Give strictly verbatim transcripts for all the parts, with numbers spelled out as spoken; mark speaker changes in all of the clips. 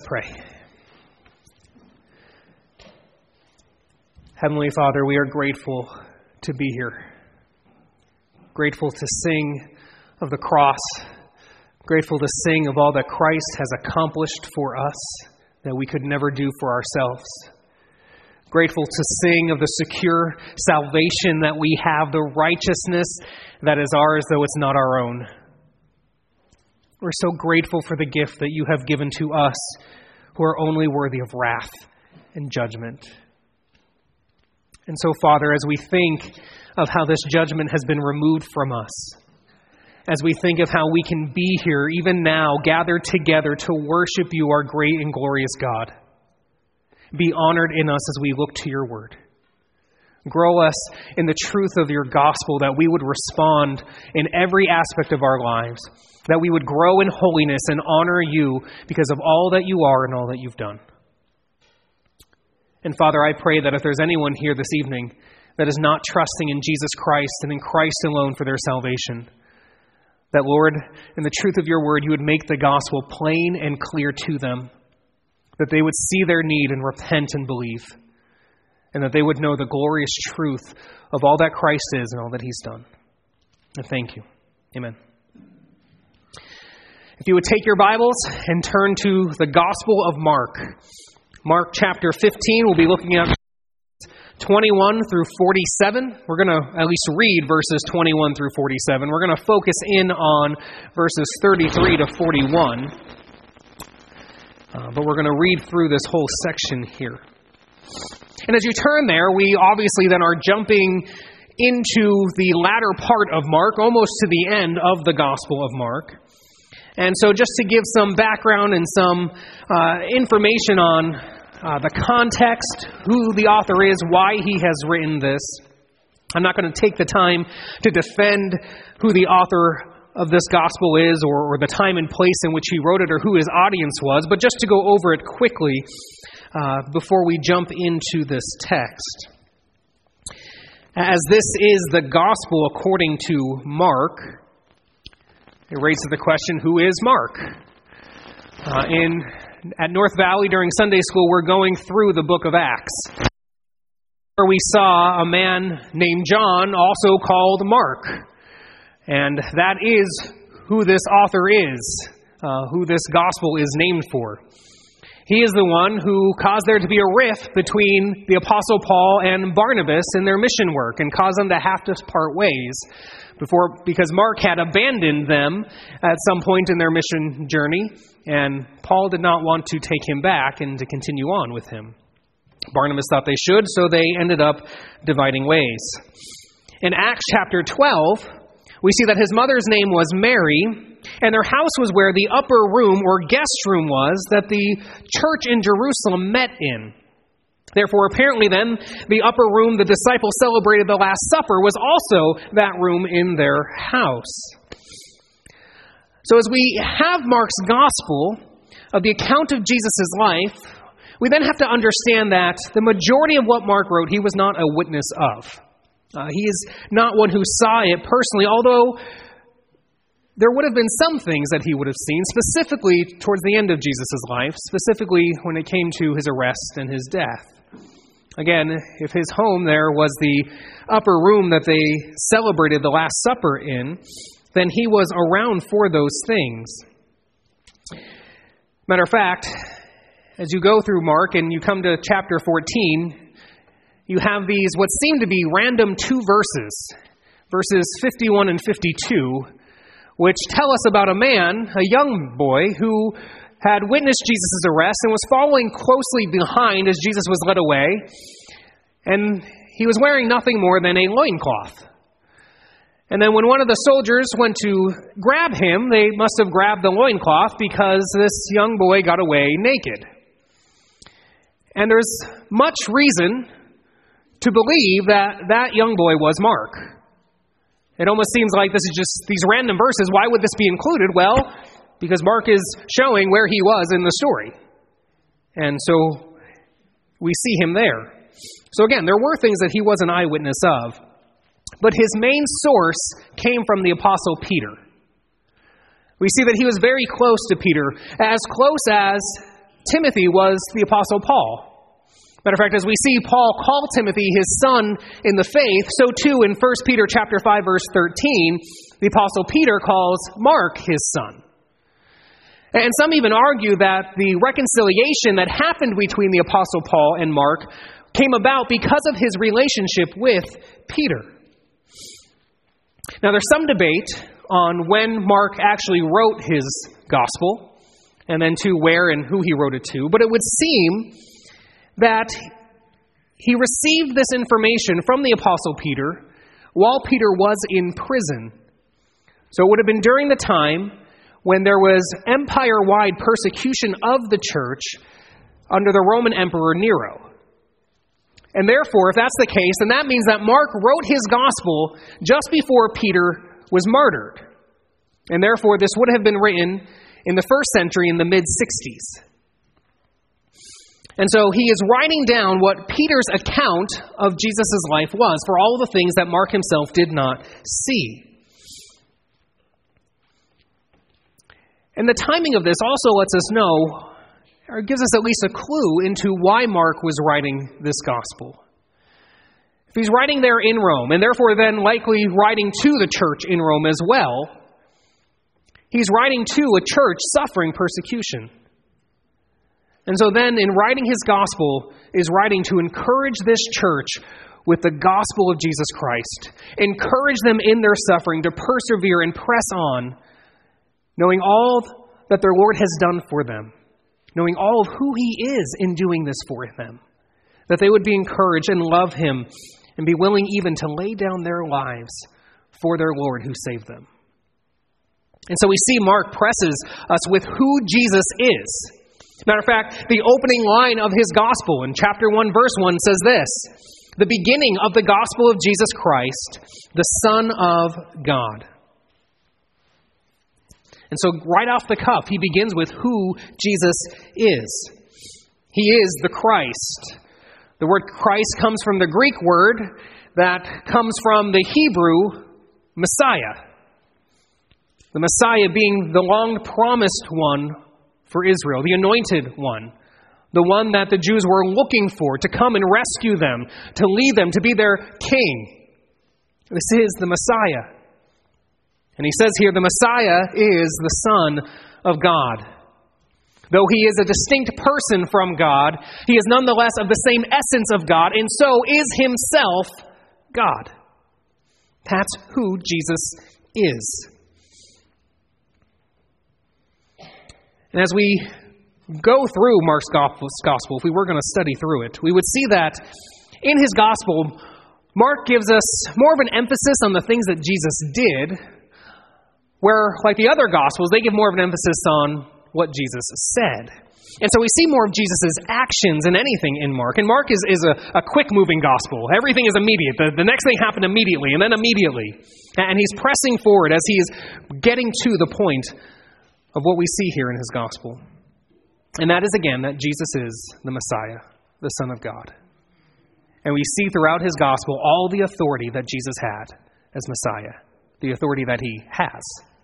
Speaker 1: pray. Heavenly Father, we are grateful to be here. Grateful to sing of the cross. Grateful to sing of all that Christ has accomplished for us that we could never do for ourselves. Grateful to sing of the secure salvation that we have, the righteousness that is ours, though it's not our own. We're so grateful for the gift that you have given to us who are only worthy of wrath and judgment. And so, Father, as we think of how this judgment has been removed from us, as we think of how we can be here, even now, gathered together to worship you, our great and glorious God, be honored in us as we look to your word. Grow us in the truth of your gospel, that we would respond in every aspect of our lives, that we would grow in holiness and honor you because of all that you are and all that you've done. And Father, I pray that if there's anyone here this evening that is not trusting in Jesus Christ and in Christ alone for their salvation, that, Lord, in the truth of your word, you would make the gospel plain and clear to them, that they would see their need and repent and believe, and that they would know the glorious truth of all that Christ is and all that he's done. And thank you. Amen. If you would take your Bibles and turn to the Gospel of Mark. Mark chapter fifteen, we'll be looking at twenty-one through forty-seven. We're going to at least read verses twenty-one through forty-seven. We're going to focus in on verses thirty-three to forty-one. Uh, but we're going to read through this whole section here. And as you turn there, we obviously then are jumping into the latter part of Mark, almost to the end of the Gospel of Mark. And so just to give some background and some uh, information on uh, the context, who the author is, why he has written this, I'm not going to take the time to defend who the author of this gospel is or, or the time and place in which he wrote it or who his audience was, but just to go over it quickly uh, before we jump into this text. As this is the gospel according to Mark, it raises the question, who is Mark? Uh, in at North Valley during Sunday school, we're going through the book of Acts, where we saw a man named John, also called Mark. And that is who this author is, uh, who this gospel is named for. He is the one who caused there to be a rift between the Apostle Paul and Barnabas in their mission work and caused them to have to part ways before, because Mark had abandoned them at some point in their mission journey, and Paul did not want to take him back and to continue on with him. Barnabas thought they should, so they ended up dividing ways. In Acts chapter twelve, we see that his mother's name was Mary, and their house was where the upper room or guest room was that the church in Jerusalem met in. Therefore, apparently then, the upper room the disciples celebrated the Last Supper was also that room in their house. So as we have Mark's gospel of the account of Jesus' life, we then have to understand that the majority of what Mark wrote, he was not a witness of. Uh, he is not one who saw it personally, although there would have been some things that he would have seen, specifically towards the end of Jesus' life, specifically when it came to his arrest and his death. Again, if his home there was the upper room that they celebrated the Last Supper in, then he was around for those things. Matter of fact, as you go through Mark and you come to chapter fourteen, you have these what seem to be random two verses, verses fifty-one and fifty-two, which tell us about a man, a young boy, who had witnessed Jesus' arrest and was following closely behind as Jesus was led away. And he was wearing nothing more than a loincloth. And then when one of the soldiers went to grab him, they must have grabbed the loincloth because this young boy got away naked. And there's much reason to believe that that young boy was Mark. It almost seems like this is just these random verses. Why would this be included? Well, because Mark is showing where he was in the story. And so we see him there. So again, there were things that he was an eyewitness of. But his main source came from the Apostle Peter. We see that he was very close to Peter, as close as Timothy was the Apostle Paul. Matter of fact, as we see Paul call Timothy his son in the faith, so too in First Peter chapter five, verse thirteen, the Apostle Peter calls Mark his son. And some even argue that the reconciliation that happened between the Apostle Paul and Mark came about because of his relationship with Peter. Now, there's some debate on when Mark actually wrote his gospel, and then to where and who he wrote it to, but it would seem that he received this information from the Apostle Peter while Peter was in prison. So it would have been during the time when there was empire-wide persecution of the church under the Roman Emperor Nero. And therefore, if that's the case, then that means that Mark wrote his gospel just before Peter was martyred. And therefore, this would have been written in the first century in the mid-sixties. And so he is writing down what Peter's account of Jesus' life was for all the things that Mark himself did not see. And the timing of this also lets us know, or gives us at least a clue into why Mark was writing this gospel. If he's writing there in Rome, and therefore then likely writing to the church in Rome as well, he's writing to a church suffering persecution. And so then, in writing his gospel, is writing to encourage this church with the gospel of Jesus Christ. Encourage them in their suffering to persevere and press on, knowing all that their Lord has done for them, knowing all of who he is in doing this for them, that they would be encouraged and love him and be willing even to lay down their lives for their Lord who saved them. And so we see Mark presses us with who Jesus is. Matter of fact, the opening line of his gospel in chapter one, verse one says this: the beginning of the gospel of Jesus Christ, the Son of God. And so right off the cuff, he begins with who Jesus is. He is the Christ. The word Christ comes from the Greek word that comes from the Hebrew Messiah. The Messiah being the long-promised one for Israel, the anointed one, the one that the Jews were looking for to come and rescue them, to lead them, to be their king. This is the Messiah. And he says here, the Messiah is the Son of God. Though he is a distinct person from God, he is nonetheless of the same essence of God, and so is himself God. That's who Jesus is. And as we go through Mark's gospel, if we were going to study through it, we would see that in his gospel, Mark gives us more of an emphasis on the things that Jesus did, where, like the other gospels, they give more of an emphasis on what Jesus said. And so we see more of Jesus' actions than anything in Mark. And Mark is, is a, a quick-moving gospel. Everything is immediate. The, the next thing happened immediately, and then immediately. And he's pressing forward as he is getting to the point of what we see here in his gospel. And that is, again, that Jesus is the Messiah, the Son of God. And we see throughout his gospel all the authority that Jesus had as Messiah, the authority that he has.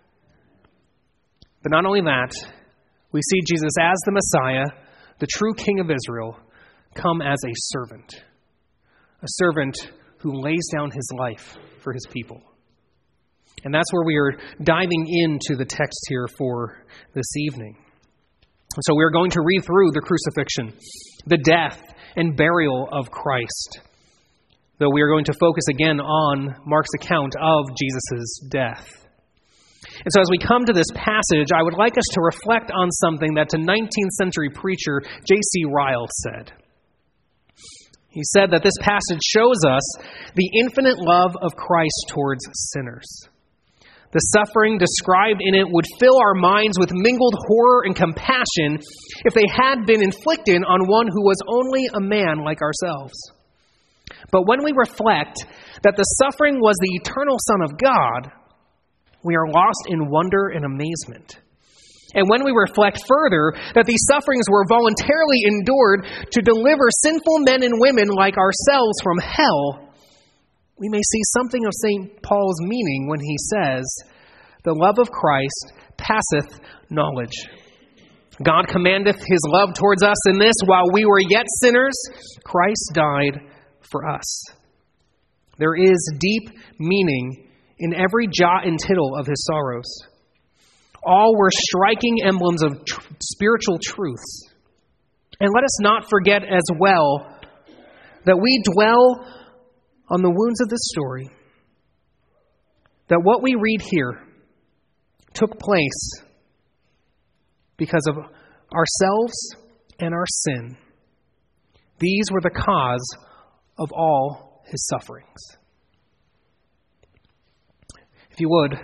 Speaker 1: But not only that, we see Jesus as the Messiah, the true King of Israel, come as a servant. A servant who lays down his life for his people. And that's where we are diving into the text here for this evening. So we are going to read through the crucifixion, the death and burial of Christ. Though we are going to focus again on Mark's account of Jesus' death. And so as we come to this passage, I would like us to reflect on something that the nineteenth century preacher J C Ryle said. He said that this passage shows us the infinite love of Christ towards sinners. The suffering described in it would fill our minds with mingled horror and compassion if they had been inflicted on one who was only a man like ourselves. But when we reflect that the suffering was the eternal Son of God, we are lost in wonder and amazement. And when we reflect further that these sufferings were voluntarily endured to deliver sinful men and women like ourselves from hell, we may see something of Saint Paul's meaning when he says, "The love of Christ passeth knowledge." God commendeth his love towards us in this: while we were yet sinners, Christ died for us. There is deep meaning in every jot and tittle of his sorrows. All were striking emblems of tr- spiritual truths. And let us not forget as well that we dwell on the wounds of this story, that what we read here took place because of ourselves and our sin. These were the cause of all his sufferings. If you would,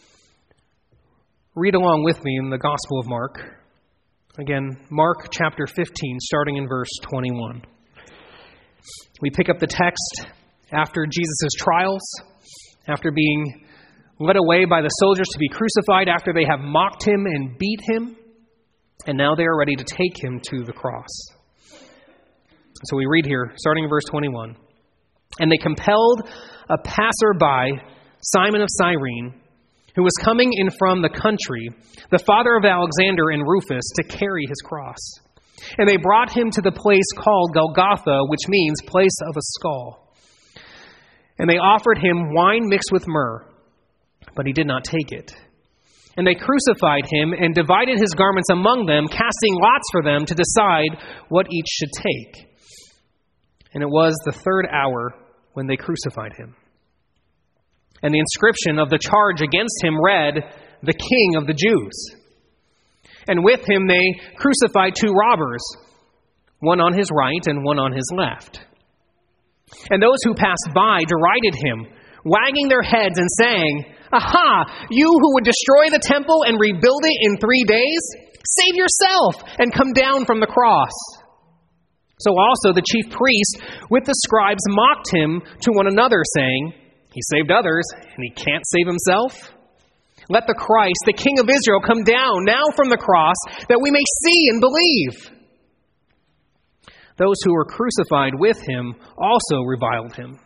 Speaker 1: read along with me in the Gospel of Mark. Again, Mark chapter fifteen, starting in verse twenty-one. We pick up the text after Jesus' trials, after being led away by the soldiers to be crucified, after they have mocked him and beat him, and now they are ready to take him to the cross. So we read here, starting in verse twenty-one. And they compelled a passerby, Simon of Cyrene, who was coming in from the country, the father of Alexander and Rufus, to carry his cross. And they brought him to the place called Golgotha, which means place of a skull. And they offered him wine mixed with myrrh, but he did not take it. And they crucified him and divided his garments among them, casting lots for them to decide what each should take. And it was the third hour when they crucified him. And the inscription of the charge against him read, "The King of the Jews." And with him they crucified two robbers, one on his right and one on his left. And those who passed by derided him, wagging their heads and saying, "Aha, you who would destroy the temple and rebuild it in three days, save yourself and come down from the cross." So also the chief priest with the scribes mocked him to one another, saying, "He saved others, and he can't save himself. Let the Christ, the King of Israel, come down now from the cross, that we may see and believe." Those who were crucified with him also reviled him.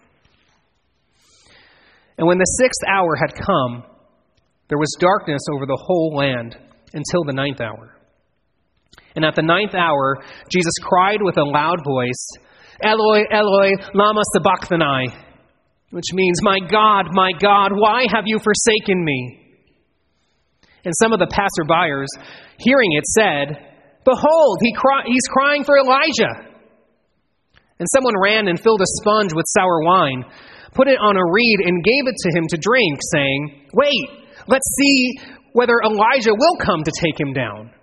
Speaker 1: And when the sixth hour had come, there was darkness over the whole land until the ninth hour. And at the ninth hour, Jesus cried with a loud voice, "Eloi, Eloi, lama sabachthani," which means, "My God, my God, why have you forsaken me?" And some of the passerbyers, hearing it, said, "Behold, he cry- he's crying for Elijah." And someone ran and filled a sponge with sour wine, put it on a reed, and gave it to him to drink, saying, "Wait, let's see whether Elijah will come to take him down."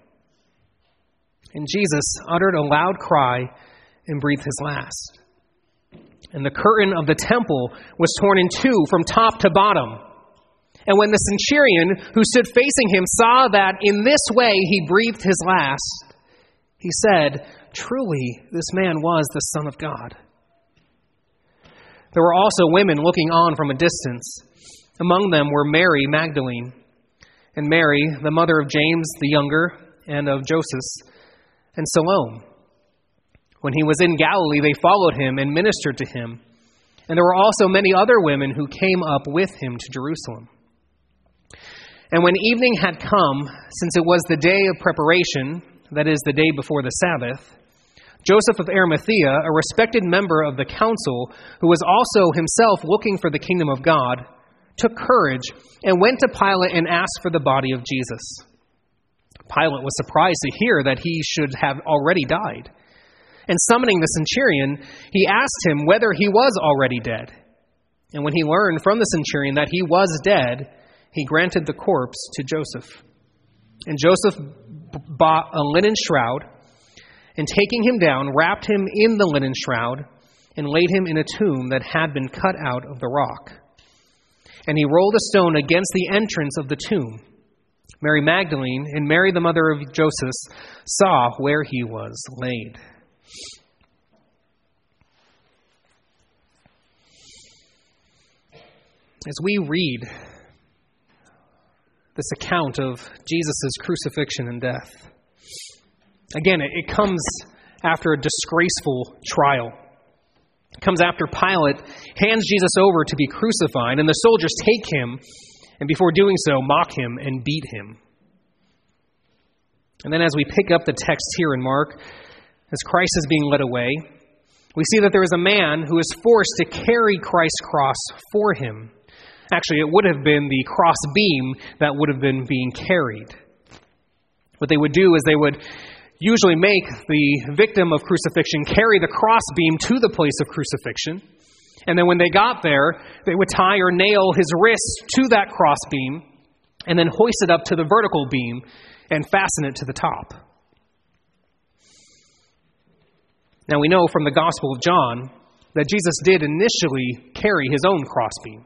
Speaker 1: And Jesus uttered a loud cry and breathed his last. And the curtain of the temple was torn in two from top to bottom. And when the centurion who stood facing him saw that in this way he breathed his last, he said, "Truly, this man was the Son of God." There were also women looking on from a distance. Among them were Mary Magdalene, and Mary, the mother of James the younger, and of Joseph, and Salome. When he was in Galilee, they followed him and ministered to him. And there were also many other women who came up with him to Jerusalem. And when evening had come, since it was the day of preparation, that is, the day before the Sabbath, Joseph of Arimathea, a respected member of the council, who was also himself looking for the kingdom of God, took courage and went to Pilate and asked for the body of Jesus. Pilate was surprised to hear that he should have already died. And summoning the centurion, he asked him whether he was already dead. And when he learned from the centurion that he was dead, he granted the corpse to Joseph. And Joseph bought a linen shroud, and taking him down, wrapped him in the linen shroud, and laid him in a tomb that had been cut out of the rock. And he rolled a stone against the entrance of the tomb. Mary Magdalene and Mary, the mother of Joseph, saw where he was laid. As we read this account of Jesus' crucifixion and death, again, it comes after a disgraceful trial. It comes after Pilate hands Jesus over to be crucified, and the soldiers take him, and before doing so, mock him and beat him. And then as we pick up the text here in Mark, as Christ is being led away, we see that there is a man who is forced to carry Christ's cross for him. Actually, it would have been the cross beam that would have been being carried. What they would do is they would usually make the victim of crucifixion carry the cross beam to the place of crucifixion. And then when they got there, they would tie or nail his wrists to that cross beam and then hoist it up to the vertical beam and fasten it to the top. Now we know from the Gospel of John that Jesus did initially carry his own crossbeam.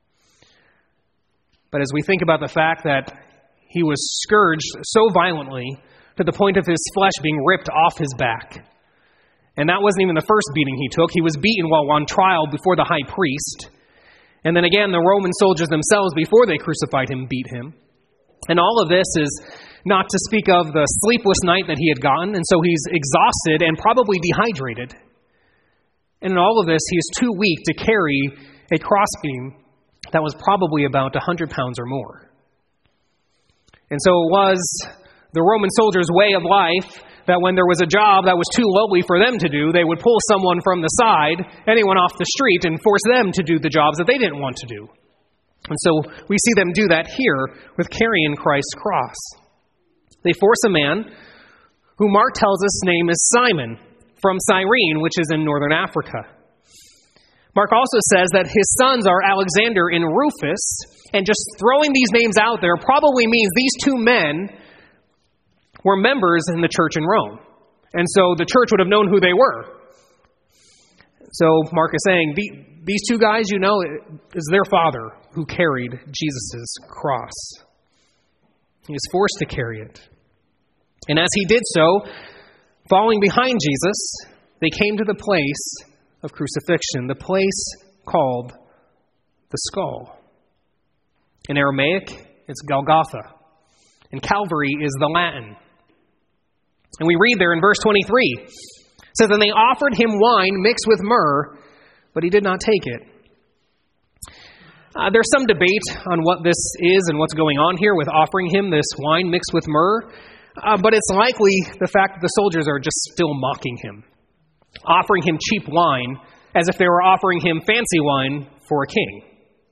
Speaker 1: But as we think about the fact that he was scourged so violently to the point of his flesh being ripped off his back, and that wasn't even the first beating he took. He was beaten while on trial before the high priest. And then again, the Roman soldiers themselves, before they crucified him, beat him. And all of this is not to speak of the sleepless night that he had gotten, and so he's exhausted and probably dehydrated. And in all of this, he is too weak to carry a crossbeam that was probably about one hundred pounds or more. And so it was the Roman soldiers' way of life that when there was a job that was too lowly for them to do, they would pull someone from the side, anyone off the street, and force them to do the jobs that they didn't want to do. And so we see them do that here with carrying Christ's cross. They force a man who Mark tells us name is Simon from Cyrene, which is in northern Africa. Mark also says that his sons are Alexander and Rufus, and just throwing these names out there probably means these two men were members in the church in Rome. And so the church would have known who they were. So Mark is saying, these two guys, you know, is their father who carried Jesus' cross. He was forced to carry it. And as he did so, following behind Jesus, they came to the place of crucifixion, the place called the skull. In Aramaic, it's Golgotha. And Calvary is the Latin. And we read there in verse twenty-three, it says, "And they offered him wine mixed with myrrh, but he did not take it." Uh, there's some debate on what this is and what's going on here with offering him this wine mixed with myrrh, uh, but it's likely the fact that the soldiers are just still mocking him, offering him cheap wine as if they were offering him fancy wine for a king.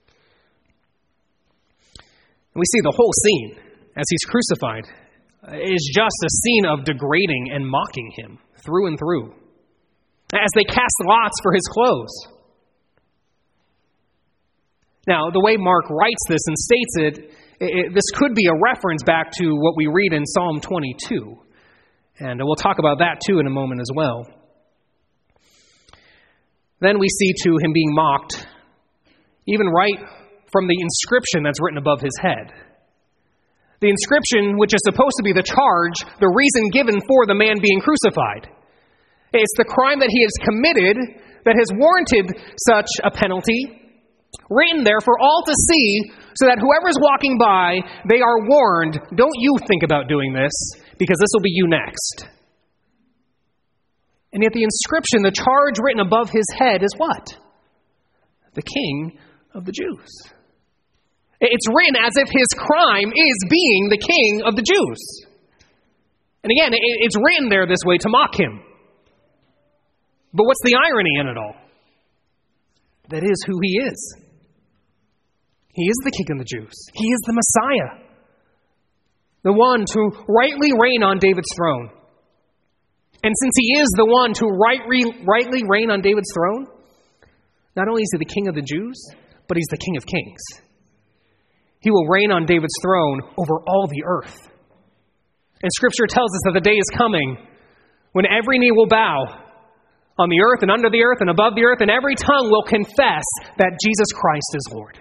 Speaker 1: And we see the whole scene as he's crucified is just a scene of degrading and mocking him through and through, as they cast lots for his clothes. Now, the way Mark writes this and states it, it, this could be a reference back to what we read in Psalm twenty-two. And we'll talk about that too in a moment as well. Then we see to him being mocked, even right from the inscription that's written above his head. The inscription, which is supposed to be the charge, the reason given for the man being crucified. It's the crime that he has committed that has warranted such a penalty, written there for all to see, so that whoever's walking by, they are warned, don't you think about doing this, because this will be you next. And yet the inscription, the charge written above his head is what? The King of the Jews. It's written as if his crime is being the King of the Jews. And again, it's written there this way to mock him. But what's the irony in it all? That is who he is. He is the King of the Jews. He is the Messiah. The one to rightly reign on David's throne. And since he is the one to right, rightly reign on David's throne, not only is he the King of the Jews, but he's the King of Kings. He will reign on David's throne over all the earth. And Scripture tells us that the day is coming when every knee will bow on the earth and under the earth and above the earth, and every tongue will confess that Jesus Christ is Lord.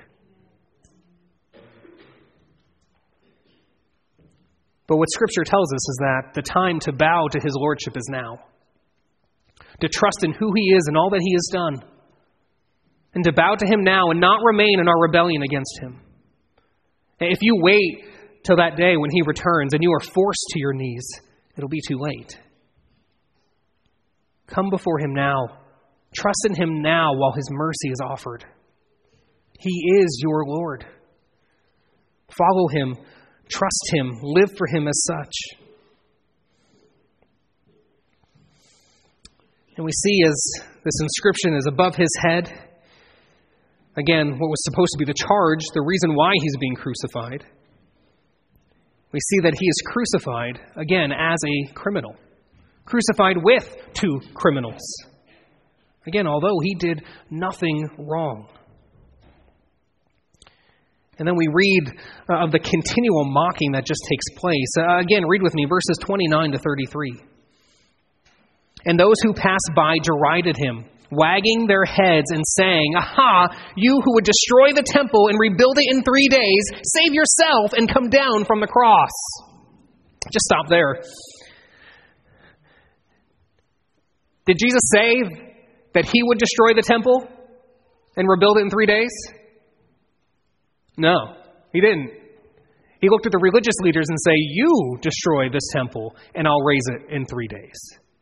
Speaker 1: But what Scripture tells us is that the time to bow to his lordship is now. To trust in who he is and all that he has done. And to bow to him now and not remain in our rebellion against him. If you wait till that day when he returns and you are forced to your knees, it'll be too late. Come before him now. Trust in him now while his mercy is offered. He is your Lord. Follow him. Trust him. Live for him as such. And we see as this inscription is above his head, again, what was supposed to be the charge, the reason why he's being crucified. We see that he is crucified, again, as a criminal. Crucified with two criminals. Again, although he did nothing wrong. And then we read uh, of the continual mocking that just takes place. Uh, again, read with me verses twenty-nine to thirty-three. And those who passed by derided him, wagging their heads and saying, "Aha, you who would destroy the temple and rebuild it in three days, save yourself and come down from the cross." Just stop there. Did Jesus say that he would destroy the temple and rebuild it in three days? No, he didn't. He looked at the religious leaders and said, "You destroy this temple and I'll raise it in three days."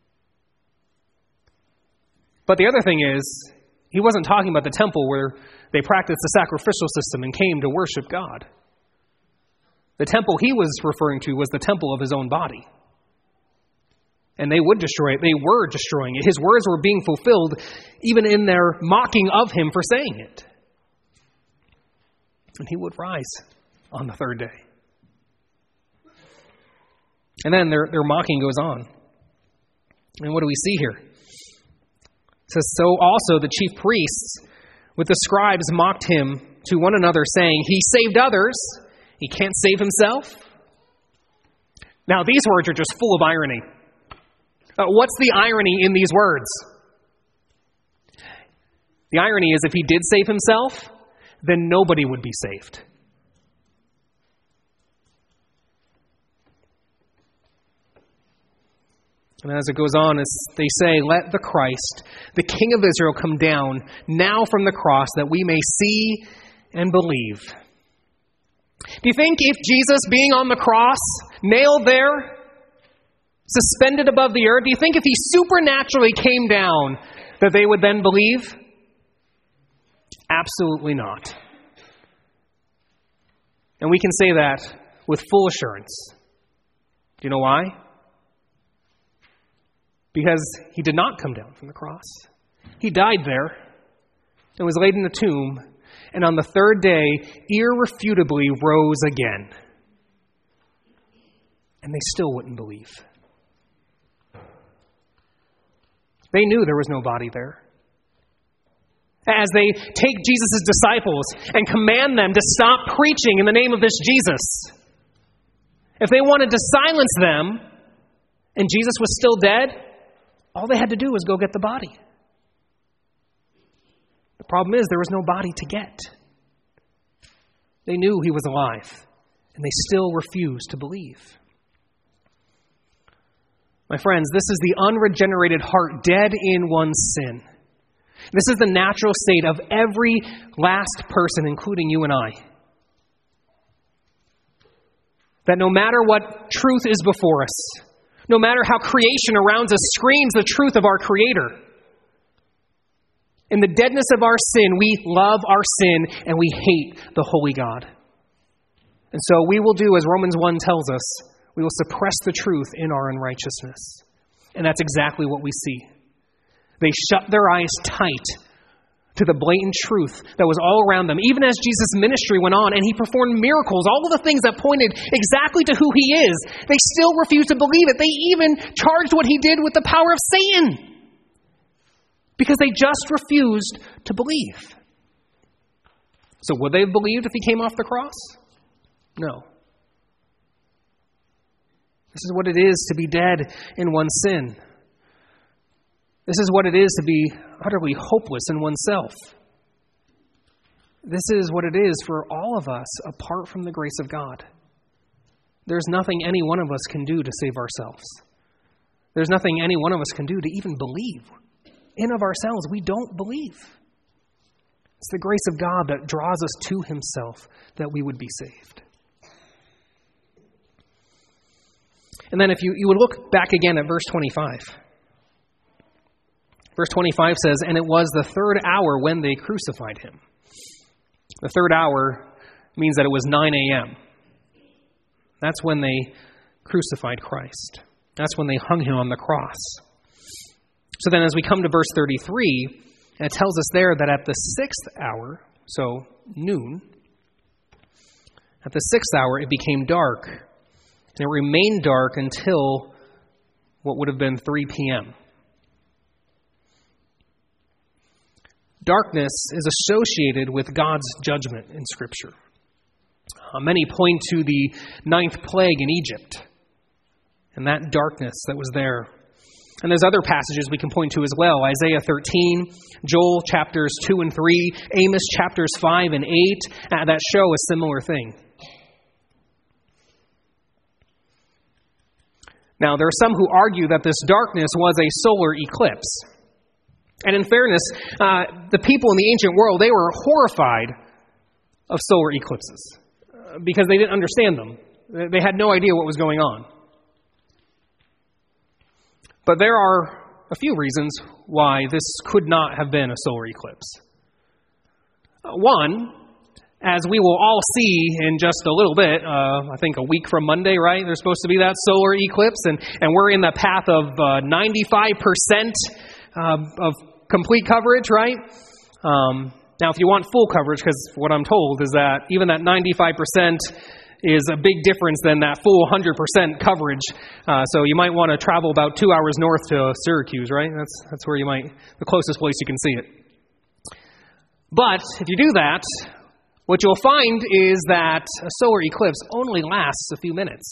Speaker 1: But the other thing is, he wasn't talking about the temple where they practiced the sacrificial system and came to worship God. The temple he was referring to was the temple of his own body. And they would destroy it. They were destroying it. His words were being fulfilled even in their mocking of him for saying it. And he would rise on the third day. And then their, their mocking goes on. And what do we see here? It says, "So also the chief priests with the scribes mocked him to one another, saying, 'He saved others, he can't save himself.'" Now these words are just full of irony. Uh, what's the irony in these words? The irony is if he did save himself, then nobody would be saved. And as it goes on, as they say, "Let the Christ, the King of Israel, come down now from the cross that we may see and believe." Do you think if Jesus being on the cross, nailed there, suspended above the earth, do you think if he supernaturally came down that they would then believe? Absolutely not. And we can say that with full assurance. Do you know why? Because he did not come down from the cross. He died there and was laid in the tomb, and on the third day irrefutably rose again. And they still wouldn't believe. They knew there was no body there. As they take Jesus' disciples and command them to stop preaching in the name of this Jesus. If they wanted to silence them and Jesus was still dead, all they had to do was go get the body. The problem is there was no body to get. They knew he was alive, and they still refused to believe. My friends, this is the unregenerated heart dead in one's sin. This is the natural state of every last person, including you and I. That no matter what truth is before us, no matter how creation around us screams the truth of our Creator, in the deadness of our sin, we love our sin and we hate the holy God. And so we will do as Romans one tells us, we will suppress the truth in our unrighteousness. And that's exactly what we see. They shut their eyes tight to the blatant truth that was all around them, even as Jesus' ministry went on and he performed miracles, all of the things that pointed exactly to who he is. They still refused to believe it. They even charged what he did with the power of Satan because they just refused to believe. So would they have believed if he came off the cross? No. This is what it is to be dead in one's sin. This is what it is to be utterly hopeless in oneself. This is what it is for all of us apart from the grace of God. There's nothing any one of us can do to save ourselves. There's nothing any one of us can do to even believe. In of ourselves, we don't believe. It's the grace of God that draws us to himself that we would be saved. And then if you, you would look back again at verse twenty-five. Verse twenty-five says, "And it was the third hour when they crucified him." The third hour means that it was nine a.m. That's when they crucified Christ. That's when they hung him on the cross. So then as we come to verse thirty-three, it tells us there that at the sixth hour, so noon, at the sixth hour it became dark, and it remained dark until what would have been three p.m. Darkness is associated with God's judgment in Scripture. Uh, many point to the ninth plague in Egypt and that darkness that was there. And there's other passages we can point to as well. Isaiah thirteen, Joel chapters two and three, Amos chapters five and eight, uh, that show a similar thing. Now, there are some who argue that this darkness was a solar eclipse. And in fairness, uh, the people in the ancient world, they were horrified of solar eclipses uh, because they didn't understand them. They had no idea what was going on. But there are a few reasons why this could not have been a solar eclipse. Uh, one, as we will all see in just a little bit, uh, I think a week from Monday, right? There's supposed to be that solar eclipse, and, and we're in the path of uh, ninety-five percent uh, of complete coverage, right? Um, now, if you want full coverage, because what I'm told is that even that ninety-five percent is a big difference than that full one hundred percent coverage. Uh, so you might want to travel about two hours north to Syracuse, right? That's that's where you might, the closest place you can see it. But if you do that, what you'll find is that a solar eclipse only lasts a few minutes.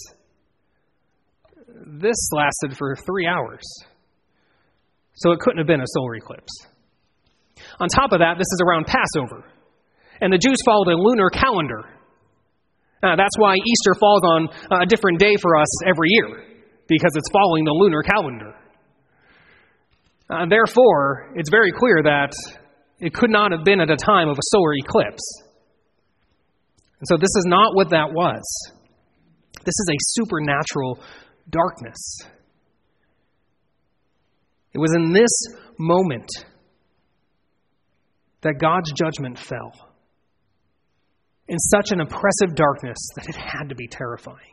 Speaker 1: This lasted for three hours. So it couldn't have been a solar eclipse. On top of that, this is around Passover. And the Jews followed a lunar calendar. Uh, that's why Easter falls on a different day for us every year, because it's following the lunar calendar. Uh, therefore, it's very clear that it could not have been at a time of a solar eclipse. And so this is not what that was. This is a supernatural darkness. It was in this moment that God's judgment fell in such an oppressive darkness that it had to be terrifying.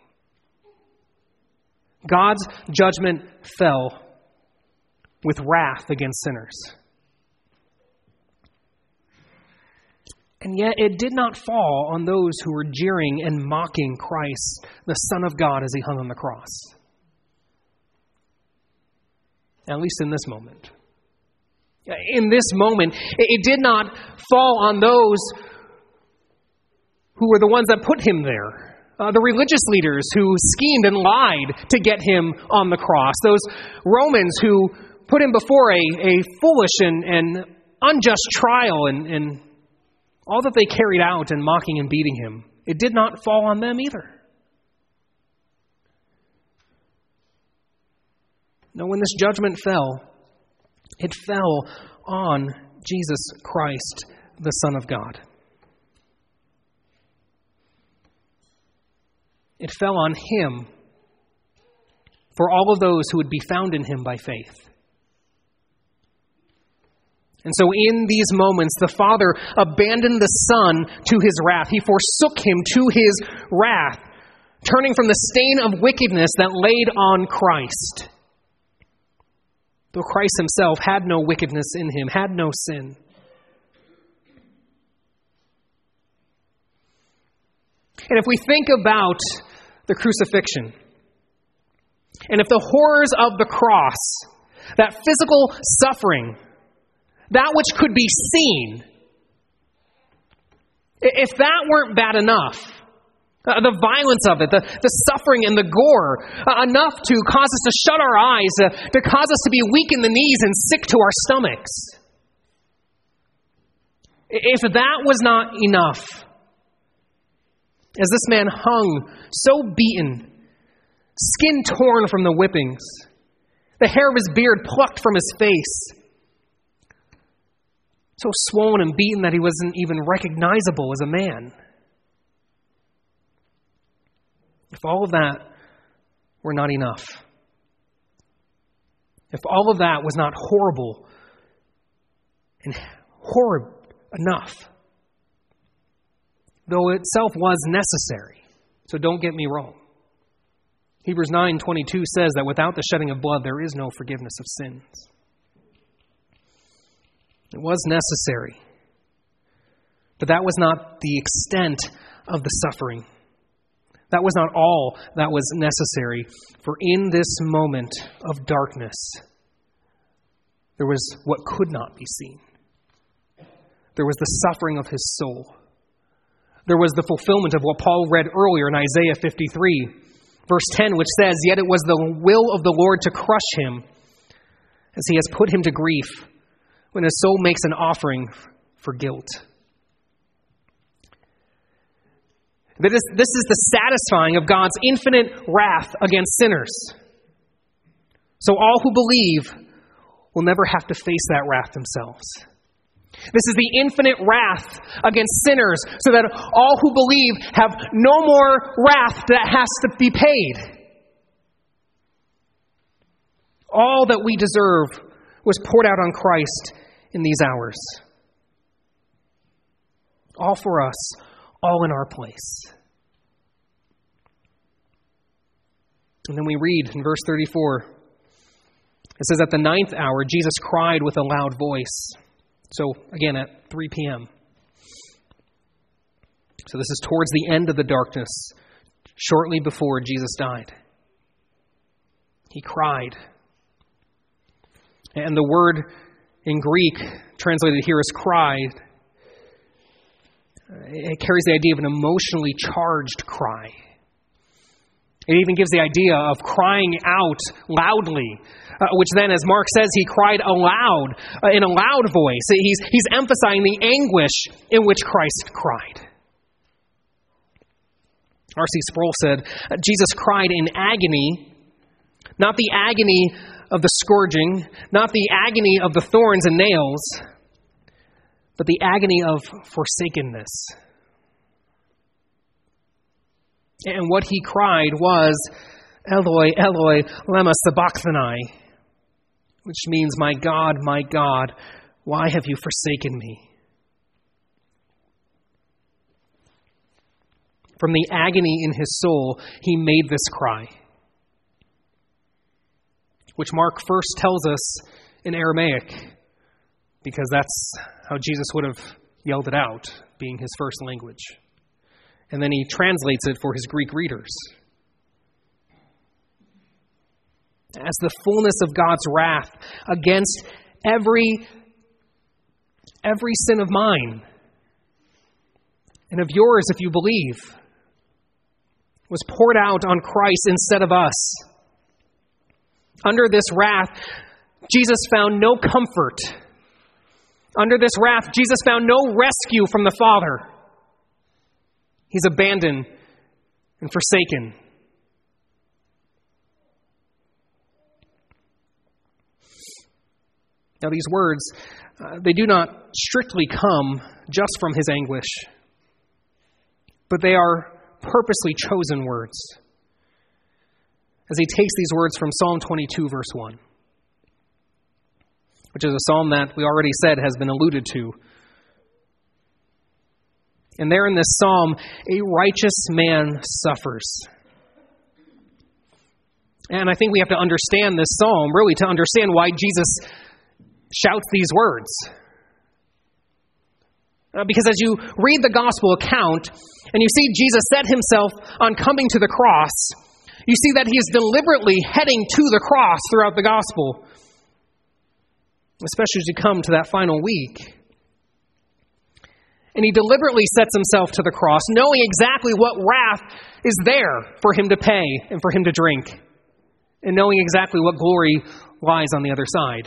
Speaker 1: God's judgment fell with wrath against sinners. And yet it did not fall on those who were jeering and mocking Christ, the Son of God, as he hung on the cross. At least in this moment. In this moment, it did not fall on those who were the ones that put him there. Uh, the religious leaders who schemed and lied to get him on the cross. Those Romans who put him before a, a foolish and, and unjust trial and, and all that they carried out in mocking and beating him. It did not fall on them either. No, when this judgment fell, it fell on Jesus Christ, the Son of God. It fell on him for all of those who would be found in him by faith. And so in these moments, the Father abandoned the Son to his wrath. He forsook him to his wrath, turning from the stain of wickedness that laid on Christ. Though Christ himself had no wickedness in him, had no sin. And if we think about the crucifixion, and if the horrors of the cross, that physical suffering, that which could be seen, if that weren't bad enough, uh, the violence of it, the, the suffering and the gore, uh, enough to cause us to shut our eyes, uh, to cause us to be weak in the knees and sick to our stomachs. If that was not enough, as this man hung, so beaten, skin torn from the whippings, the hair of his beard plucked from his face, so swollen and beaten that he wasn't even recognizable as a man. If all of that were not enough, if all of that was not horrible and horrid enough, though itself was necessary, so don't get me wrong. Hebrews nine twenty-two says that without the shedding of blood, there is no forgiveness of sins. It was necessary. But that was not the extent of the suffering. That was not all that was necessary. For in this moment of darkness, there was what could not be seen. There was the suffering of his soul. There was the fulfillment of what Paul read earlier in Isaiah fifty-three, verse ten, which says, "Yet it was the will of the Lord to crush him, as he has put him to grief, when his soul makes an offering for guilt." This is the satisfying of God's infinite wrath against sinners. So all who believe will never have to face that wrath themselves. This is the infinite wrath against sinners, so that all who believe have no more wrath that has to be paid. All that we deserve was poured out on Christ in these hours. All for us, all in our place. And then we read in verse thirty-four, it says, "At the ninth hour, Jesus cried with a loud voice." So, again, at three p.m. So this is towards the end of the darkness, shortly before Jesus died. He cried. And the word in Greek, translated here as cried, it carries the idea of an emotionally charged cry. It even gives the idea of crying out loudly, uh, which then, as Mark says, he cried aloud, uh, in a loud voice. He's, he's emphasizing the anguish in which Christ cried. R C Sproul said, Jesus cried in agony, not the agony of the scourging, not the agony of the thorns and nails, but the agony of forsakenness. And what he cried was, "Eloi, Eloi, lema sabachthani," which means, "My God, my God, why have you forsaken me?" From the agony in his soul, he made this cry, which Mark first tells us in Aramaic, because that's how Jesus would have yelled it out, being his first language. And then he translates it for his Greek readers. As the fullness of God's wrath against every, every sin of mine, and of yours if you believe, was poured out on Christ instead of us. Under this wrath, Jesus found no comfort. Under this wrath, Jesus found no rescue from the Father. He's abandoned and forsaken. Now these words, uh, they do not strictly come just from his anguish, but they are purposely chosen words, as he takes these words from Psalm twenty-two, verse one, which is a psalm that we already said has been alluded to. And there in this psalm, a righteous man suffers. And I think we have to understand this psalm, really, to understand why Jesus shouts these words. Uh, because as you read the gospel account, and you see Jesus set himself on coming to the cross, you see that he is deliberately heading to the cross throughout the gospel, especially as you come to that final week. And he deliberately sets himself to the cross, knowing exactly what wrath is there for him to pay and for him to drink, and knowing exactly what glory lies on the other side.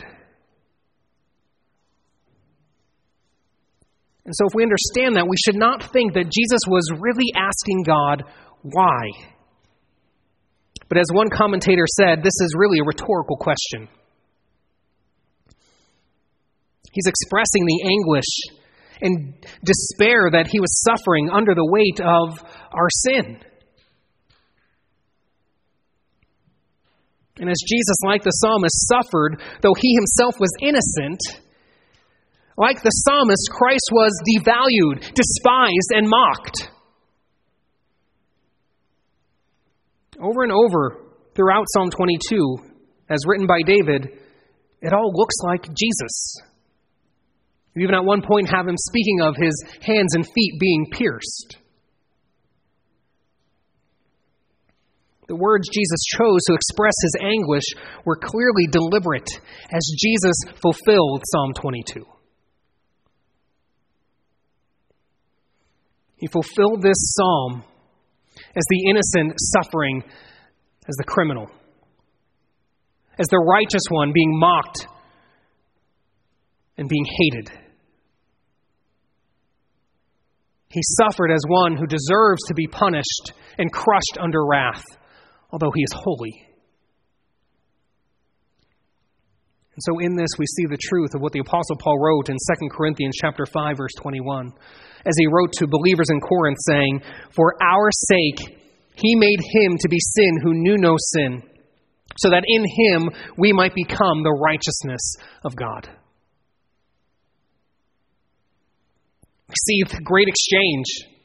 Speaker 1: And so if we understand that, we should not think that Jesus was really asking God why. But as one commentator said, this is really a rhetorical question. He's expressing the anguish and despair that he was suffering under the weight of our sin. And as Jesus, like the psalmist, suffered, though he himself was innocent, like the psalmist, Christ was devalued, despised, and mocked. Over and over throughout Psalm twenty-two, as written by David, it all looks like Jesus. You even at one point have him speaking of his hands and feet being pierced. The words Jesus chose to express his anguish were clearly deliberate as Jesus fulfilled Psalm twenty-two. He fulfilled this psalm as the innocent suffering as the criminal, as the righteous one being mocked and being hated. He suffered as one who deserves to be punished and crushed under wrath, although he is holy. And so in this we see the truth of what the Apostle Paul wrote in Second Corinthians chapter five, verse twenty-one, as he wrote to believers in Corinth, saying, "For our sake he made him to be sin who knew no sin, so that in him we might become the righteousness of God." Received great exchange.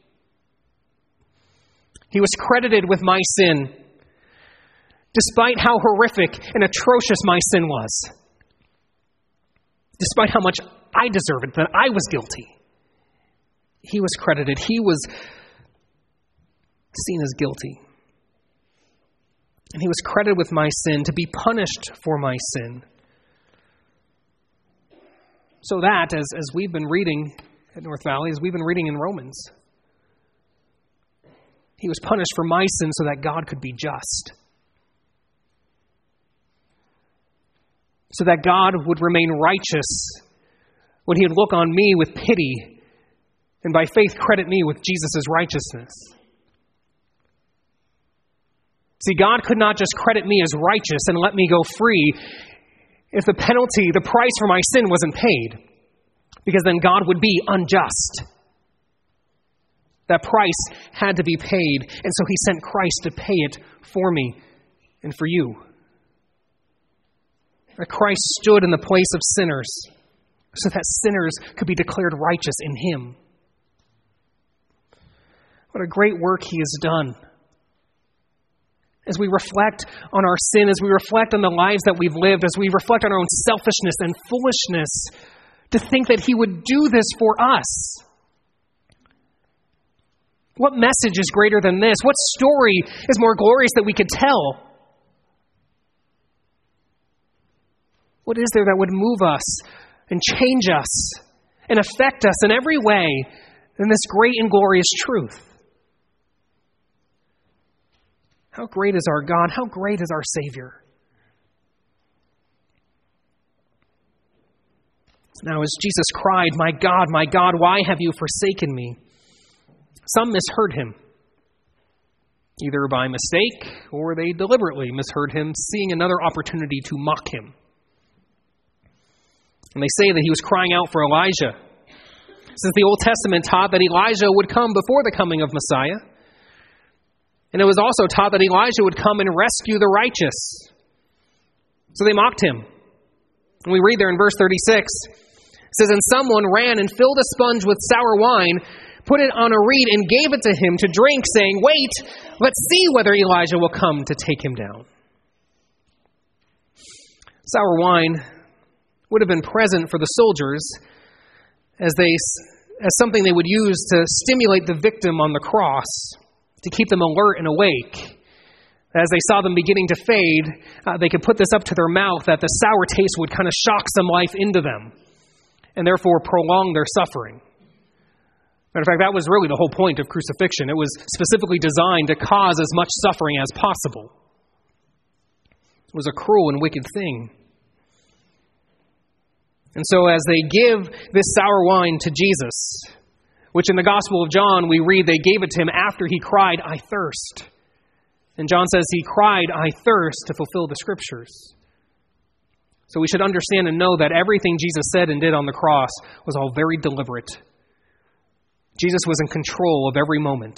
Speaker 1: He was credited with my sin, despite how horrific and atrocious my sin was. Despite how much I deserved it, that I was guilty. He was credited. He was seen as guilty. And he was credited with my sin to be punished for my sin. So that, as, as we've been reading at North Valley, as we've been reading in Romans, he was punished for my sin so that God could be just. So that God would remain righteous when he would look on me with pity and by faith credit me with Jesus' righteousness. See, God could not just credit me as righteous and let me go free if the penalty, the price for my sin wasn't paid, because then God would be unjust. That price had to be paid, and so he sent Christ to pay it for me and for you. That Christ stood in the place of sinners so that sinners could be declared righteous in him. What a great work he has done. As we reflect on our sin, as we reflect on the lives that we've lived, as we reflect on our own selfishness and foolishness, to think that he would do this for us. What message is greater than this? What story is more glorious that we could tell? What is there that would move us and change us and affect us in every way than this great and glorious truth? How great is our God? How great is our Savior? Now, as Jesus cried, "My God, my God, why have you forsaken me?" some misheard him, either by mistake or they deliberately misheard him, seeing another opportunity to mock him. And they say that he was crying out for Elijah, since the Old Testament taught that Elijah would come before the coming of Messiah. And it was also taught that Elijah would come and rescue the righteous. So they mocked him. And we read there in verse thirty-six, it says, "And someone ran and filled a sponge with sour wine, put it on a reed and gave it to him to drink, saying, 'Wait, let's see whether Elijah will come to take him down.'" Sour wine would have been present for the soldiers as they as something they would use to stimulate the victim on the cross, to keep them alert and awake. As they saw them beginning to fade, uh, they could put this up to their mouth, that the sour taste would kind of shock some life into them and therefore prolong their suffering. Matter of fact, that was really the whole point of crucifixion. It was specifically designed to cause as much suffering as possible. It was a cruel and wicked thing. And so as they give this sour wine to Jesus, which in the Gospel of John we read they gave it to him after he cried, "I thirst." And John says he cried, "I thirst," to fulfill the Scriptures. So we should understand and know that everything Jesus said and did on the cross was all very deliberate. Jesus was in control of every moment.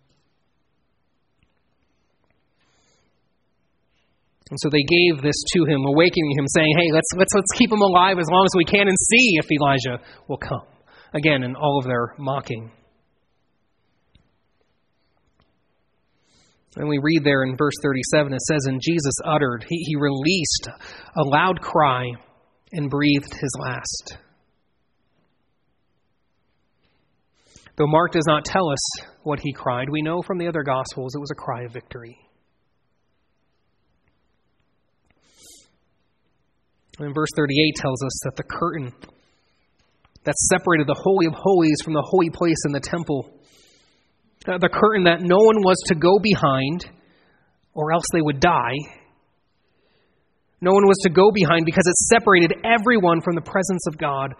Speaker 1: And so they gave this to him, awakening him, saying, "Hey, let's let's let's keep him alive as long as we can and see if Elijah will come." Again, in all of their mocking. And we read there in verse thirty-seven, it says, "And Jesus uttered," he, he released a loud cry and breathed his last. Though Mark does not tell us what he cried, we know from the other Gospels it was a cry of victory. And verse thirty-eight tells us that the curtain that separated the Holy of Holies from the holy place in the temple, uh, the curtain that no one was to go behind, or else they would die. No one was to go behind because it separated everyone from the presence of God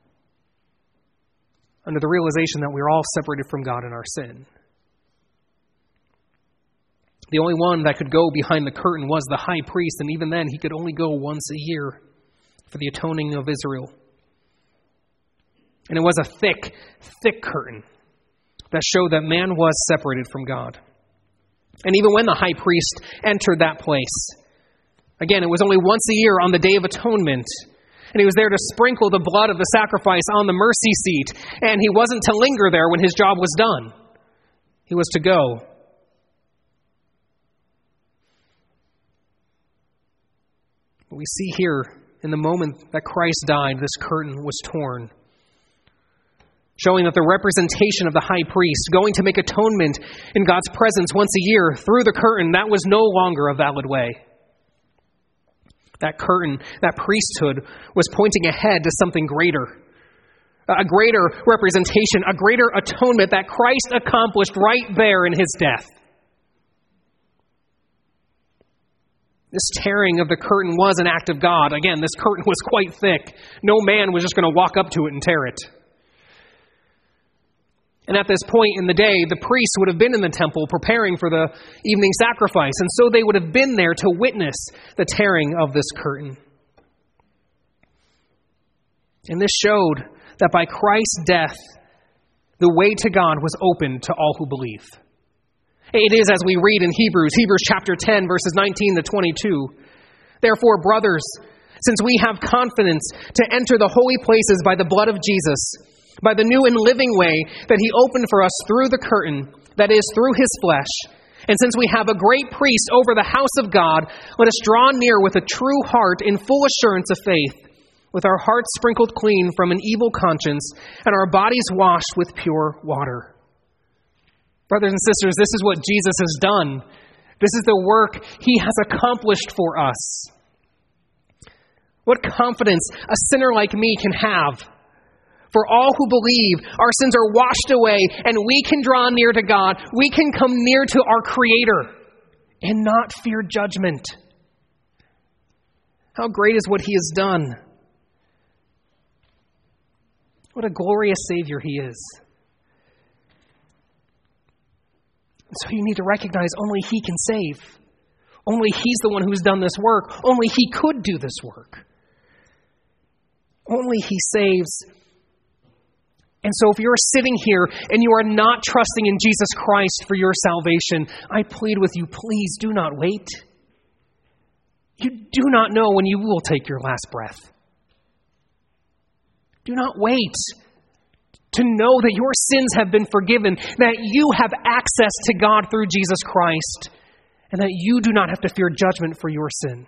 Speaker 1: under the realization that we are all separated from God in our sin. The only one that could go behind the curtain was the high priest, and even then he could only go once a year for the atoning of Israel. And it was a thick, thick curtain that showed that man was separated from God. And even when the high priest entered that place, again, it was only once a year on the Day of Atonement, and he was there to sprinkle the blood of the sacrifice on the mercy seat, and he wasn't to linger there when his job was done. He was to go. But we see here, in the moment that Christ died, this curtain was torn, showing that the representation of the high priest going to make atonement in God's presence once a year through the curtain, that was no longer a valid way. That curtain, that priesthood, was pointing ahead to something greater. A greater representation, a greater atonement that Christ accomplished right there in his death. This tearing of the curtain was an act of God. Again, this curtain was quite thick. No man was just going to walk up to it and tear it. And at this point in the day, the priests would have been in the temple preparing for the evening sacrifice, and so they would have been there to witness the tearing of this curtain. And this showed that by Christ's death, the way to God was open to all who believe. It is as we read in Hebrews, Hebrews chapter ten, verses nineteen to twenty-two. Therefore, brothers, since we have confidence to enter the holy places by the blood of Jesus, by the new and living way that he opened for us through the curtain, that is, through his flesh. And since we have a great priest over the house of God, let us draw near with a true heart in full assurance of faith, with our hearts sprinkled clean from an evil conscience and our bodies washed with pure water. Brothers and sisters, this is what Jesus has done. This is the work he has accomplished for us. What confidence a sinner like me can have. For all who believe, our sins are washed away, and we can draw near to God. We can come near to our Creator and not fear judgment. How great is what he has done. What a glorious Savior he is. So you need to recognize only he can save. Only he's the one who's done this work. Only he could do this work. Only he saves. And so if you're sitting here and you are not trusting in Jesus Christ for your salvation, I plead with you, please do not wait. You do not know when you will take your last breath. Do not wait to know that your sins have been forgiven, that you have access to God through Jesus Christ, and that you do not have to fear judgment for your sin.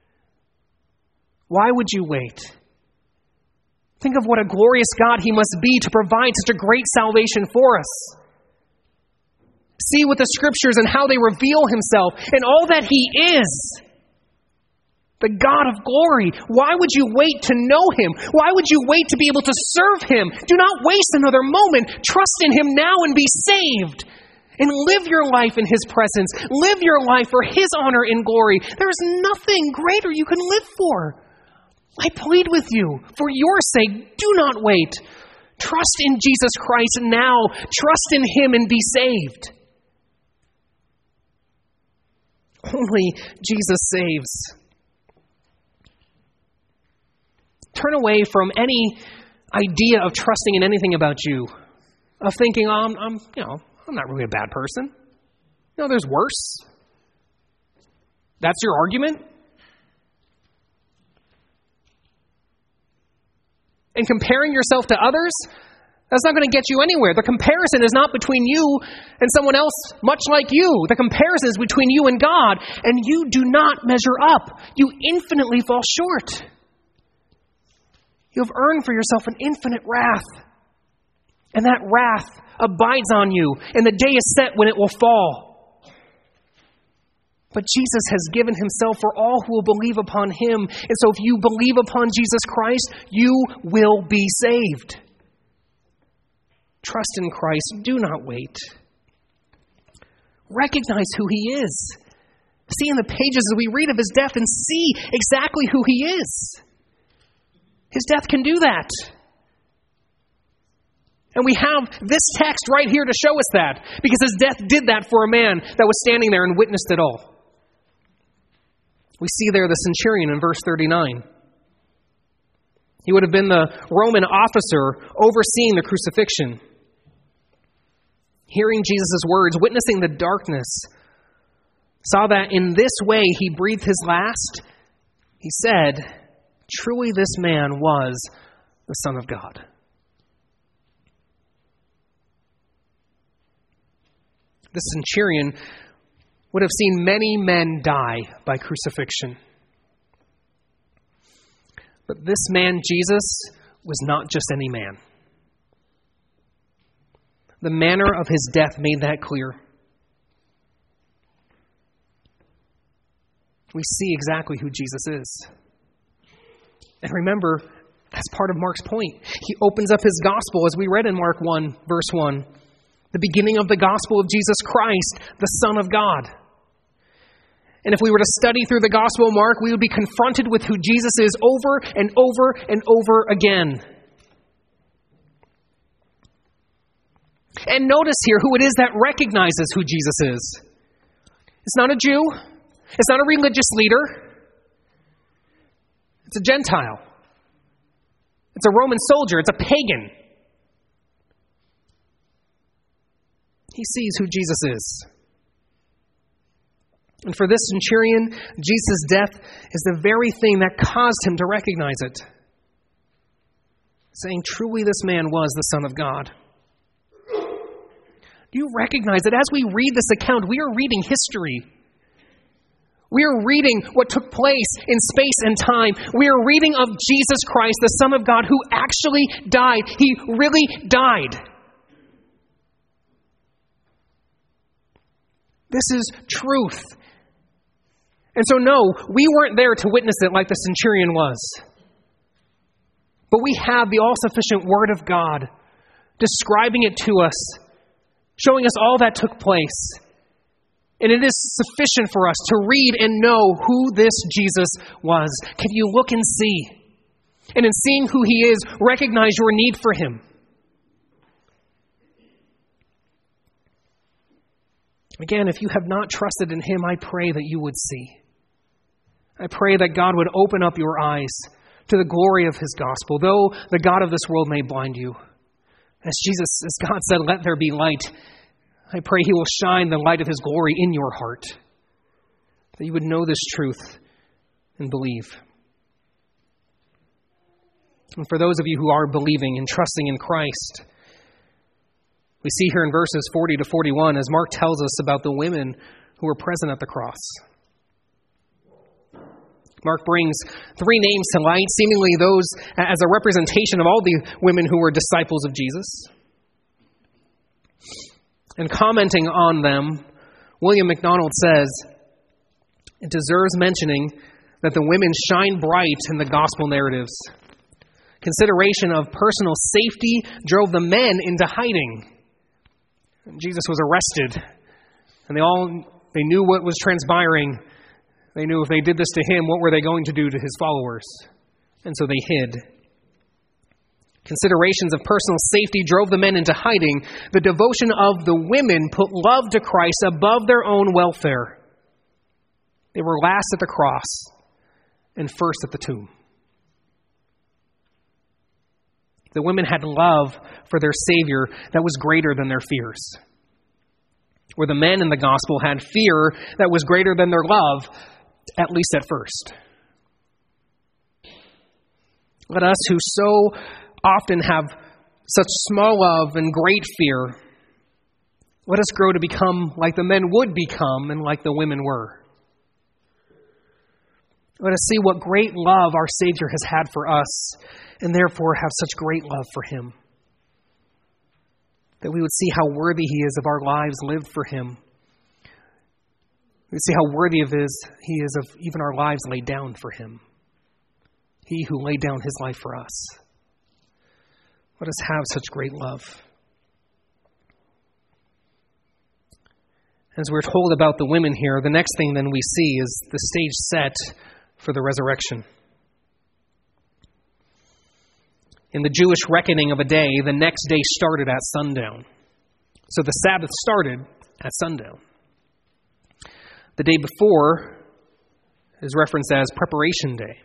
Speaker 1: Why would you wait? Think of what a glorious God he must be to provide such a great salvation for us. See with the scriptures and how they reveal himself and all that he is. The God of glory. Why would you wait to know him? Why would you wait to be able to serve him? Do not waste another moment. Trust in him now and be saved. And live your life in his presence. Live your life for his honor and glory. There is nothing greater you can live for. I plead with you, for your sake, do not wait. Trust in Jesus Christ now. Trust in him and be saved. Only Jesus saves. Turn away from any idea of trusting in anything about you, of thinking, oh, I'm, I'm, you know, I'm not really a bad person. No, there's worse. That's your argument? And comparing yourself to others, that's not going to get you anywhere. The comparison is not between you and someone else much like you. The comparison is between you and God, and you do not measure up. You infinitely fall short. You have earned for yourself an infinite wrath. And that wrath abides on you, and the day is set when it will fall. But Jesus has given himself for all who will believe upon him. And so if you believe upon Jesus Christ, you will be saved. Trust in Christ. Do not wait. Recognize who he is. See in the pages as we read of his death and see exactly who he is. His death can do that. And we have this text right here to show us that, because his death did that for a man that was standing there and witnessed it all. We see there the centurion in verse thirty-nine. He would have been the Roman officer overseeing the crucifixion. Hearing Jesus' words, witnessing the darkness, saw that in this way he breathed his last. He said, "Truly this man was the Son of God." The centurion would have seen many men die by crucifixion. But this man, Jesus, was not just any man. The manner of his death made that clear. We see exactly who Jesus is. And remember, that's part of Mark's point. He opens up his gospel, as we read in Mark one, verse one. The beginning of the gospel of Jesus Christ, the Son of God. And if we were to study through the Gospel of Mark, we would be confronted with who Jesus is over and over and over again. And notice here who it is that recognizes who Jesus is. It's not a Jew. It's not a religious leader. It's a Gentile. It's a Roman soldier. It's a pagan. He sees who Jesus is. And for this centurion, Jesus' death is the very thing that caused him to recognize it. Saying, truly this man was the Son of God. Do you recognize that as we read this account, we are reading history? We are reading what took place in space and time. We are reading of Jesus Christ, the Son of God, who actually died. He really died. This is truth. And so no, we weren't there to witness it like the centurion was. But we have the all-sufficient Word of God describing it to us, showing us all that took place. And it is sufficient for us to read and know who this Jesus was. Can you look and see? And in seeing who he is, recognize your need for him. Again, if you have not trusted in him, I pray that you would see. I pray that God would open up your eyes to the glory of his gospel, though the God of this world may blind you. As Jesus, as God said, let there be light. I pray he will shine the light of his glory in your heart, that you would know this truth and believe. And for those of you who are believing and trusting in Christ, we see here in verses forty to forty-one, as Mark tells us about the women who were present at the cross. Mark brings three names to light, seemingly those as a representation of all the women who were disciples of Jesus. And commenting on them, William MacDonald says, it deserves mentioning that the women shine bright in the gospel narratives. Consideration of personal safety drove the men into hiding. Jesus was arrested, and they all they knew what was transpiring. They knew if they did this to him, what were they going to do to his followers? And so they hid. Considerations of personal safety drove the men into hiding. The devotion of the women put love to Christ above their own welfare. They were last at the cross and first at the tomb. The women had love for their Savior that was greater than their fears. Where the men in the gospel had fear that was greater than their love, at least at first. Let us who so often have such small love and great fear, let us grow to become like the men would become and like the women were. Let us see what great love our Savior has had for us, and therefore have such great love for him. that we would see how worthy He is of our lives lived for Him. We would see how worthy of his, He is of even our lives laid down for Him. He who laid down His life for us. Let us have such great love. As we're told about the women here, the next thing then we see is the stage set for the resurrection. In the Jewish reckoning of a day, the next day started at sundown. So the Sabbath started at sundown. The day before is referenced as preparation day.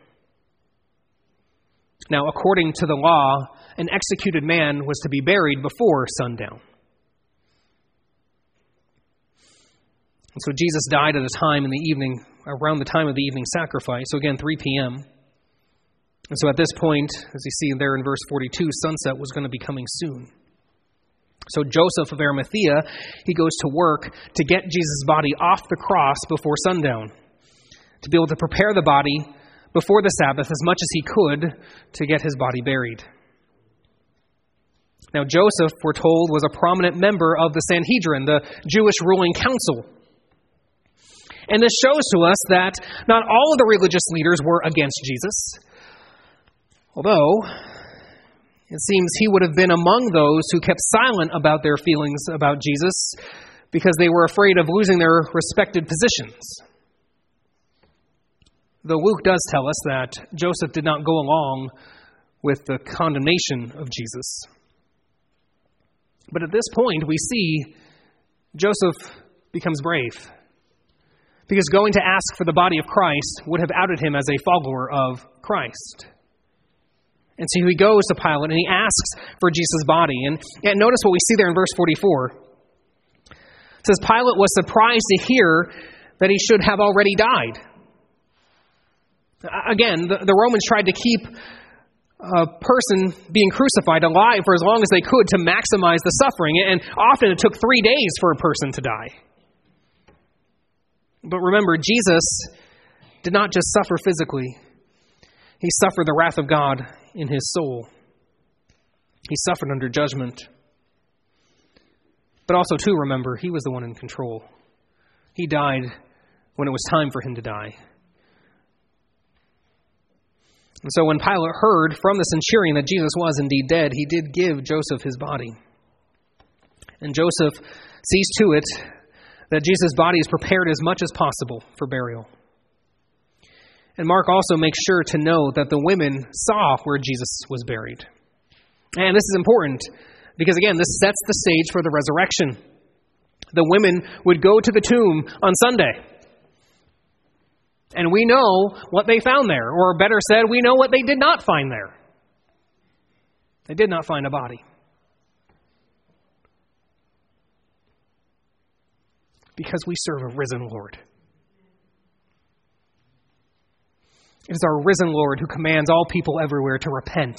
Speaker 1: Now, according to the law, an executed man was to be buried before sundown. And so Jesus died at a time in the evening, around the time of the evening sacrifice. So again, three p.m. And so at this point, as you see there in verse forty-two, sunset was going to be coming soon. So Joseph of Arimathea, he goes to work to get Jesus' body off the cross before sundown, to be able to prepare the body before the Sabbath as much as he could to get his body buried. Now Joseph, we're told, was a prominent member of the Sanhedrin, the Jewish ruling council. And this shows to us that not all of the religious leaders were against Jesus, although it seems he would have been among those who kept silent about their feelings about Jesus because they were afraid of losing their respected positions. Though Luke does tell us that Joseph did not go along with the condemnation of Jesus. But at this point, we see Joseph becomes brave, because going to ask for the body of Christ would have outed him as a follower of Christ. And so he goes to Pilate and he asks for Jesus' body. And, and notice what we see there in verse forty-four. It says, Pilate was surprised to hear that he should have already died. Again, the, the Romans tried to keep a person being crucified alive for as long as they could to maximize the suffering. And often it took three days for a person to die. But remember, Jesus did not just suffer physically. He suffered the wrath of God in his soul. He suffered under judgment. But also, too, remember, he was the one in control. He died when it was time for him to die. And so when Pilate heard from the centurion that Jesus was indeed dead, he did give Joseph his body. And Joseph sees to it that Jesus' body is prepared as much as possible for burial. And Mark also makes sure to know that the women saw where Jesus was buried. And this is important because, again, this sets the stage for the resurrection. The women would go to the tomb on Sunday. And we know what they found there. Or better said, we know what they did not find there. They did not find a body. Because we serve a risen Lord. It is our risen Lord who commands all people everywhere to repent.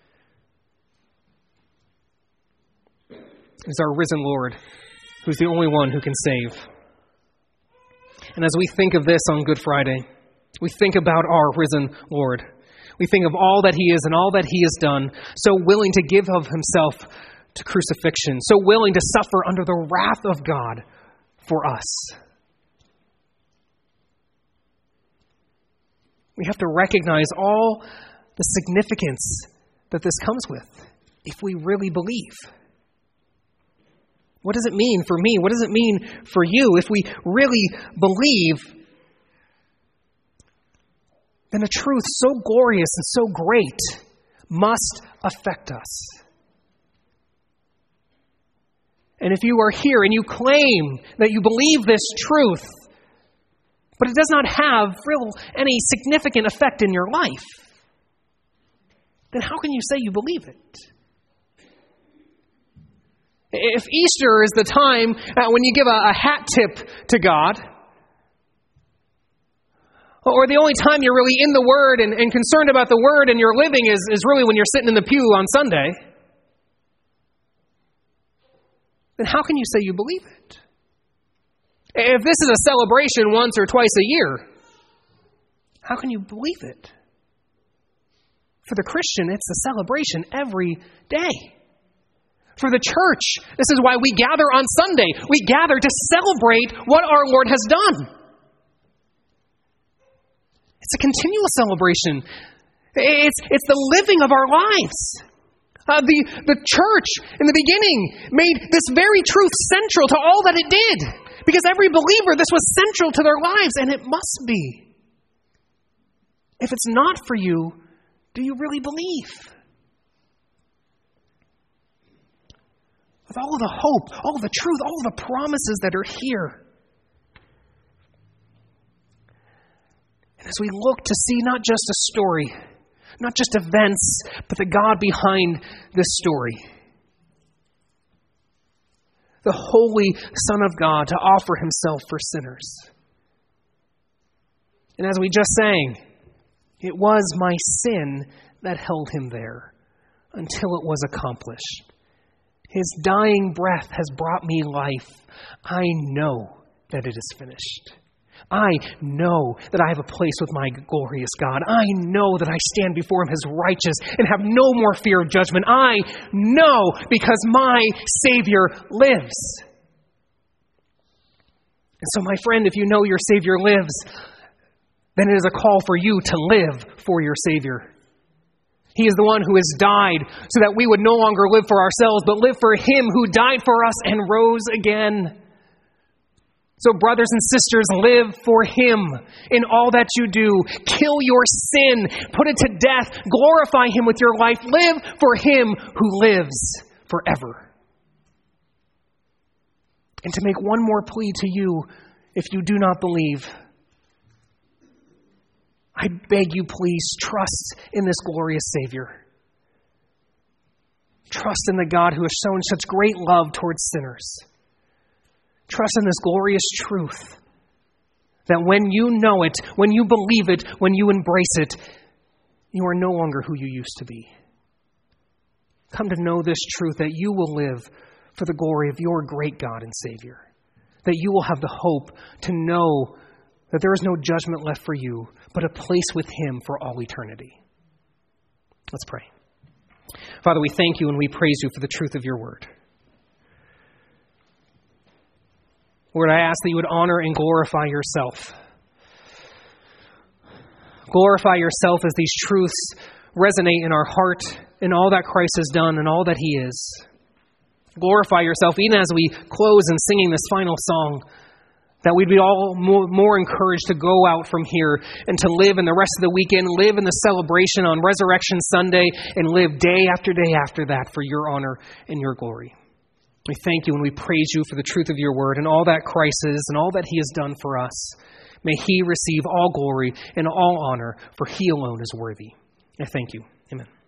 Speaker 1: It is our risen Lord who's the only one who can save. And as we think of this on Good Friday, we think about our risen Lord. We think of all that He is and all that He has done, so willing to give of Himself to crucifixion, so willing to suffer under the wrath of God for us. We have to recognize all the significance that this comes with if we really believe. What does it mean for me? What does it mean for you if we really believe? Then a truth so glorious and so great must affect us. And if you are here and you claim that you believe this truth, but it does not have real any significant effect in your life, then how can you say you believe it? If Easter is the time uh, when you give a, a hat tip to God, or the only time you're really in the Word and, and concerned about the Word and your living is, is really when you're sitting in the pew on Sunday, then how can you say you believe it? If this is a celebration once or twice a year, how can you believe it? For the Christian, it's a celebration every day. For the church, this is why we gather on Sunday. We gather to celebrate what our Lord has done. It's a continual celebration. It's, it's the living of our lives. Uh, the, the church in the beginning made this very truth central to all that it did. Because every believer, this was central to their lives, and it must be. If it's not for you, do you really believe? With all of the hope, all of the truth, all of the promises that are here. And as we look to see not just a story, not just events, but the God behind this story. The Holy Son of God to offer himself for sinners. And as we just sang, it was my sin that held him there until it was accomplished. His dying breath has brought me life. I know that it is finished. I know that I have a place with my glorious God. I know that I stand before him as righteous and have no more fear of judgment. I know because my Savior lives. And so, my friend, if you know your Savior lives, then it is a call for you to live for your Savior. He is the one who has died so that we would no longer live for ourselves, but live for him who died for us and rose again. So brothers and sisters, live for him in all that you do. Kill your sin. Put it to death. Glorify him with your life. Live for him who lives forever. And to make one more plea to you, if you do not believe, I beg you, please, trust in this glorious Savior. Trust in the God who has shown such great love towards sinners. Trust in this glorious truth that when you know it, when you believe it, when you embrace it, you are no longer who you used to be. Come to know this truth that you will live for the glory of your great God and Savior. That you will have the hope to know that there is no judgment left for you, but a place with him for all eternity. Let's pray. Father, we thank you and we praise you for the truth of your word. Lord, I ask that you would honor and glorify yourself. Glorify yourself as these truths resonate in our heart in all that Christ has done and all that he is. Glorify yourself even as we close in singing this final song, that we'd be all more, more encouraged to go out from here and to live in the rest of the weekend, live in the celebration on Resurrection Sunday, and live day after day after that for your honor and your glory. We thank you and we praise you for the truth of your word and all that Christ is and all that he has done for us. May he receive all glory and all honor, for he alone is worthy. I thank you. Amen.